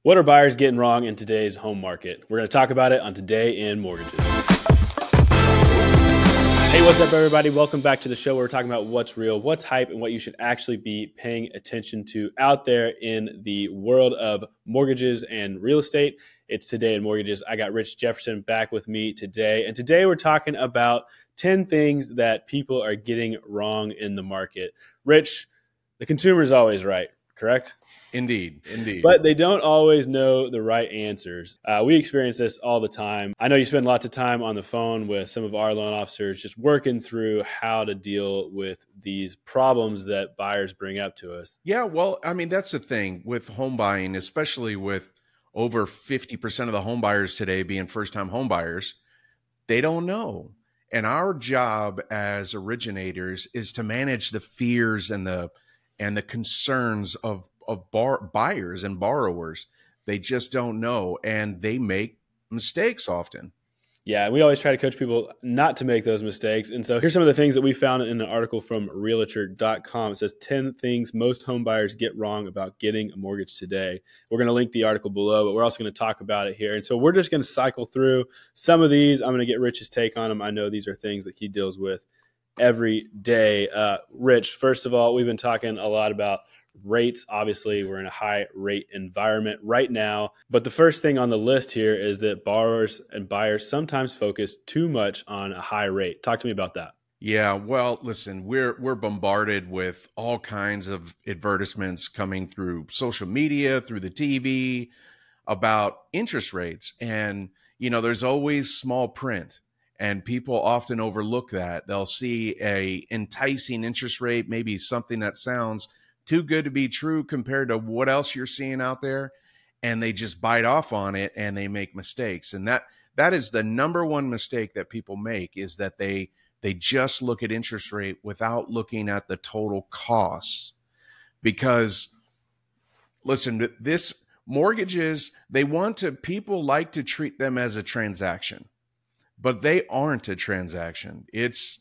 What are buyers getting wrong in today's home market? We're going to talk about it on Today in Mortgages. Hey, what's up, everybody? Welcome back to the show where we're talking about what's real, what's hype, and what you should actually be paying attention to out there in the world of mortgages and real estate. It's Today in Mortgages. I got Rich Jefferson back with me today. And today we're talking about 10 things that people are getting wrong in the market. Rich, the consumer is always right, correct? Indeed. But they don't always know the right answers. We experience this all the time. I know you spend lots of time on the phone with some of our loan officers just working through how to deal with these problems that buyers bring up to us. Yeah, well, I mean, that's the thing with home buying, especially with over 50% of the home buyers today being first-time home buyers. They don't know. And our job as originators is to manage the fears and the concerns of buyers and borrowers. They just don't know, and they make mistakes often. Yeah, we always try to coach people not to make those mistakes. And so here's some of the things that we found in an article from Realtor.com. It says 10 things most home buyers get wrong about getting a mortgage today. We're going to link the article below, but we're also going to talk about it here. And so we're just going to cycle through some of these. I'm going to get Rich's take on them. I know these are things that he deals with every day. Rich, first of all, we've been talking a lot about rates. Obviously, we're in a high rate environment right now. But the first thing on the list here is that borrowers and buyers sometimes focus too much on a high rate. Talk to me about that. Yeah, well, listen, we're bombarded with all kinds of advertisements coming through social media, through the TV about interest rates. And, you know, there's always small print. And people often overlook that. They'll see a enticing interest rate, maybe something that sounds too good to be true compared to what else you're seeing out there, and they just bite off on it and they make mistakes. And that is the number one mistake that people make, is that they just look at interest rate without looking at the total costs. Because listen, this mortgages, people like to treat them as a transaction. But they aren't a transaction. It's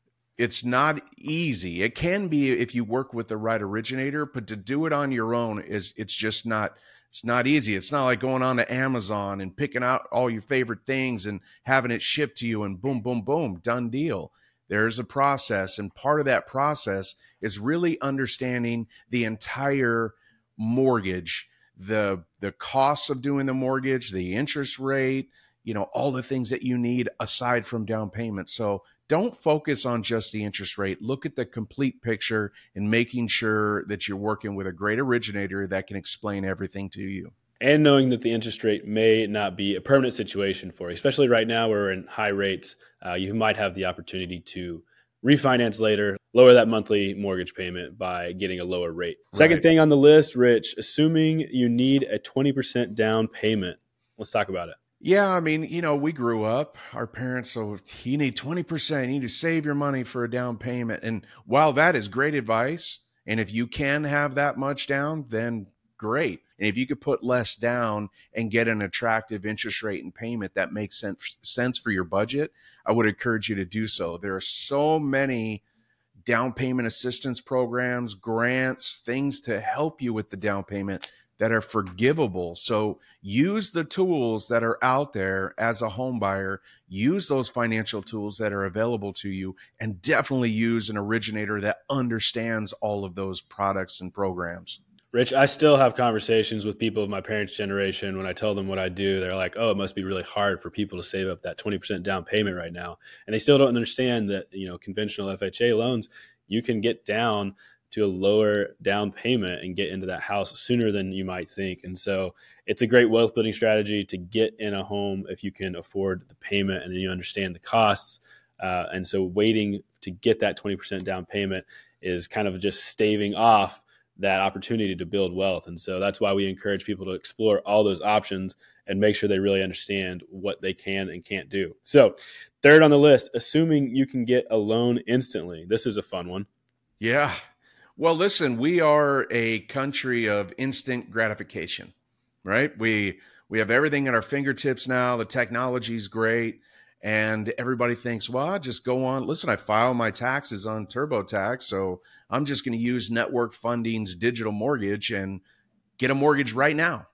not easy. It can be if you work with the right originator, but to do it on your own it's not easy. It's not like going on to Amazon and picking out all your favorite things and having it shipped to you and boom, boom, boom, done deal. There's a process, and part of that process is really understanding the entire mortgage, the costs of doing the mortgage, the interest rate, you know, all the things that you need aside from down payment. So don't focus on just the interest rate. Look at the complete picture and making sure that you're working with a great originator that can explain everything to you. And knowing that the interest rate may not be a permanent situation for you, especially right now where we're in high rates, you might have the opportunity to refinance later, lower that monthly mortgage payment by getting a lower rate. Second thing on the list, Rich, assuming you need a 20% down payment. Let's talk about it. Yeah, I mean, you know, we grew up, our parents, so you need 20%, you need to save your money for a down payment. And while that is great advice, and if you can have that much down, then great. And if you could put less down and get an attractive interest rate and payment that makes sense for your budget, I would encourage you to do so. There are so many down payment assistance programs, grants, things to help you with the down payment that are forgivable. So use the tools that are out there as a home buyer. Use those financial tools that are available to you, and definitely use an originator that understands all of those products and programs. Rich, I still have conversations with people of my parents' generation. When I tell them what I do, they're like, oh, it must be really hard for people to save up that 20% down payment right now. And they still don't understand that, you know, conventional FHA loans, you can get down to a lower down payment and get into that house sooner than you might think. And so it's a great wealth building strategy to get in a home if you can afford the payment and then you understand the costs. And so waiting to get that 20% down payment is kind of just staving off that opportunity to build wealth. And so that's why we encourage people to explore all those options and make sure they really understand what they can and can't do. So third on the list, assuming you can get a loan instantly. This is a fun one. Yeah. Well, listen, we are a country of instant gratification, right? We have everything at our fingertips now. The technology's great. And everybody thinks, well, I just go on. Listen, I file my taxes on TurboTax, so I'm just going to use Network Funding's digital mortgage and get a mortgage right now.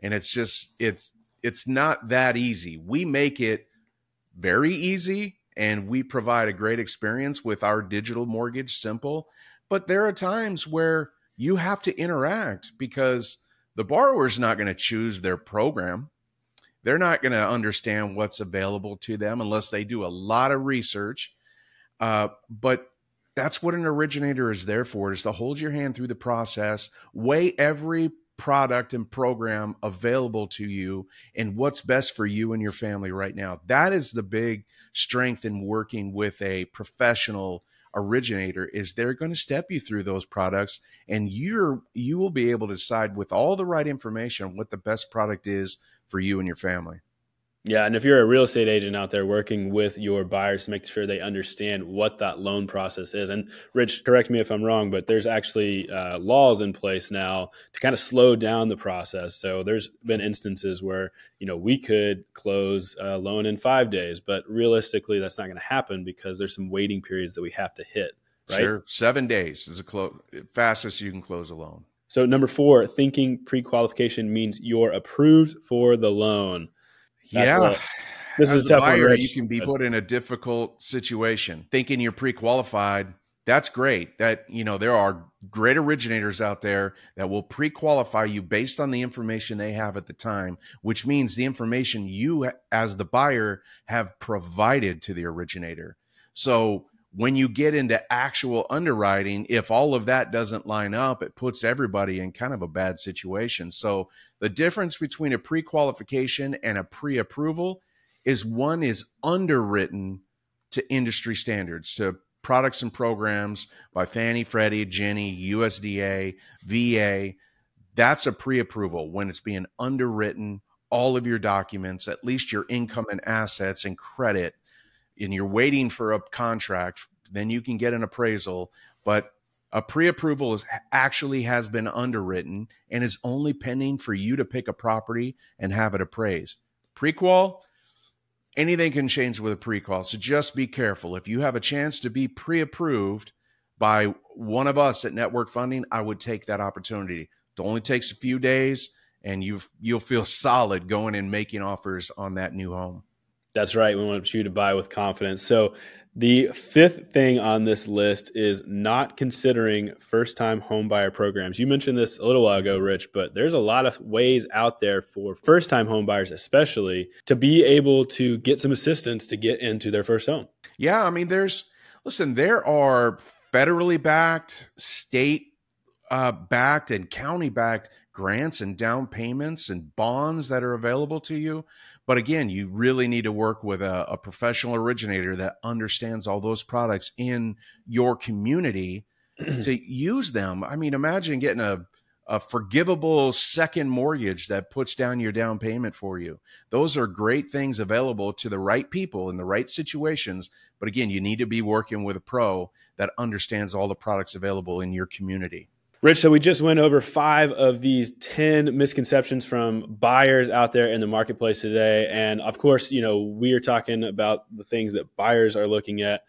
And it's not that easy. We make it very easy, and we provide a great experience with our digital mortgage simple. But there are times where you have to interact because the borrower is not going to choose their program. They're not going to understand what's available to them unless they do a lot of research. But that's what an originator is there for, is to hold your hand through the process, weigh every product and program available to you and what's best for you and your family right now. That is the big strength in working with a professional originator, is they're going to step you through those products, and you will be able to decide with all the right information what the best product is for you and your family. Yeah, and if you're a real estate agent out there working with your buyers to make sure they understand what that loan process is. And Rich, correct me if I'm wrong, but there's actually laws in place now to kind of slow down the process. So there's been instances where, we could close a loan in 5 days, but realistically that's not going to happen because there's some waiting periods that we have to hit, right? Sure. 7 days is fastest you can close a loan. So number 4, thinking pre-qualification means you're approved for the loan. This is a tough buyer, one, you can be put in a difficult situation. Thinking you're pre-qualified, that's great. There are great originators out there that will pre-qualify you based on the information they have at the time, which means the information you as the buyer have provided to the originator. So when you get into actual underwriting, if all of that doesn't line up, it puts everybody in kind of a bad situation. So the difference between a pre-qualification and a pre-approval is one is underwritten to industry standards, to products and programs by Fannie, Freddie, Ginnie, USDA, VA. That's a pre-approval when it's being underwritten, all of your documents, at least your income and assets and credit, and you're waiting for a contract, then you can get an appraisal. But a pre-approval actually has been underwritten and is only pending for you to pick a property and have it appraised. Pre-qual, anything can change with a pre-qual. So just be careful. If you have a chance to be pre-approved by one of us at Network Funding, I would take that opportunity. It only takes a few days, and you'll feel solid going and making offers on that new home. That's right. We want you to buy with confidence. So the 5th thing on this list is not considering first-time home buyer programs. You mentioned this a little while ago, Rich, but there's a lot of ways out there for first-time home buyers especially to be able to get some assistance to get into their first home. Yeah, I mean, there are federally backed, state backed, and county backed grants and down payments and bonds that are available to you. But again, you really need to work with a professional originator that understands all those products in your community to use them. I mean, imagine getting a forgivable second mortgage that puts down your down payment for you. Those are great things available to the right people in the right situations. But again, you need to be working with a pro that understands all the products available in your community. Rich, so we just went over 5 of these 10 misconceptions from buyers out there in the marketplace today. And of course, we are talking about the things that buyers are looking at.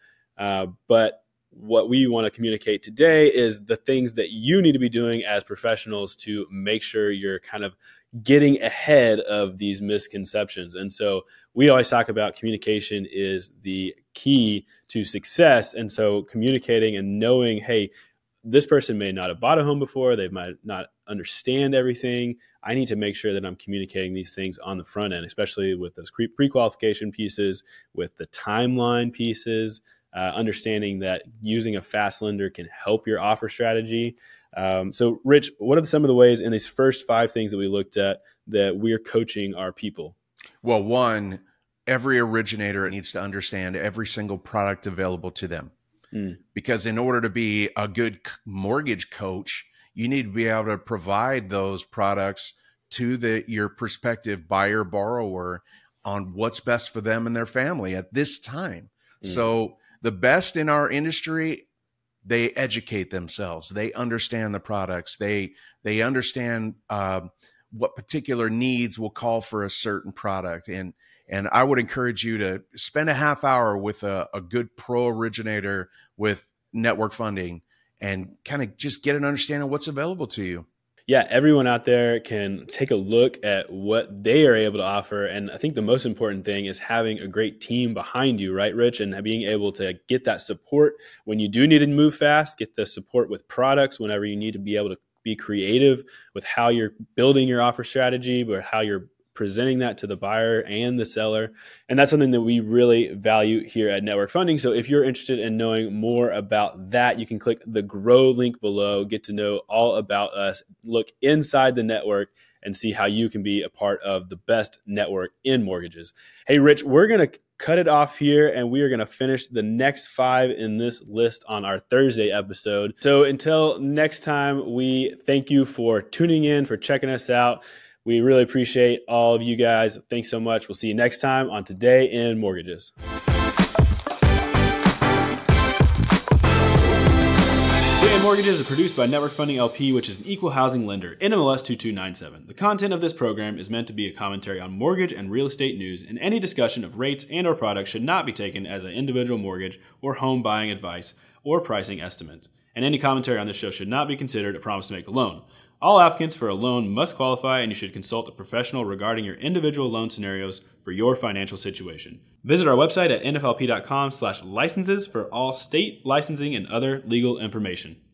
But what we want to communicate today is the things that you need to be doing as professionals to make sure you're kind of getting ahead of these misconceptions. And so we always talk about communication is the key to success. And so communicating and knowing, hey, this person may not have bought a home before. They might not understand everything. I need to make sure that I'm communicating these things on the front end, especially with those pre-qualification pieces, with the timeline pieces, understanding that using a fast lender can help your offer strategy. So Rich, what are some of the ways in these first 5 things that we looked at that we're coaching our people? Well, one, every originator needs to understand every single product available to them. Because in order to be a good mortgage coach, you need to be able to provide those products to your prospective buyer borrower on what's best for them and their family at this time. So the best in our industry, they educate themselves. They understand the products. They understand what particular needs will call for a certain product. And I would encourage you to spend a half hour with a good pro originator with Network Funding and kind of just get an understanding of what's available to you. yeah, everyone out there can take a look at what they are able to offer. And I think the most important thing is having a great team behind you, right, Rich? And being able to get that support when you do need to move fast, get the support with products whenever you need to be able to be creative with how you're building your offer strategy, or how you're presenting that to the buyer and the seller. And that's something that we really value here at Network Funding. So if you're interested in knowing more about that, you can click the Grow link below, get to know all about us, look inside the network, and see how you can be a part of the best network in mortgages. Hey, Rich, we're going to cut it off here, and we are going to finish the next 5 in this list on our Thursday episode. So until next time, we thank you for tuning in, for checking us out. We really appreciate all of you guys. Thanks so much. We'll see you next time on Today in Mortgages. Today in Mortgages is produced by Network Funding LP, which is an equal housing lender, NMLS 2297. The content of this program is meant to be a commentary on mortgage and real estate news, and any discussion of rates and or products should not be taken as an individual mortgage or home buying advice or pricing estimates. And any commentary on this show should not be considered a promise to make a loan. All applicants for a loan must qualify, and you should consult a professional regarding your individual loan scenarios for your financial situation. Visit our website at nflp.com/licenses for all state licensing and other legal information.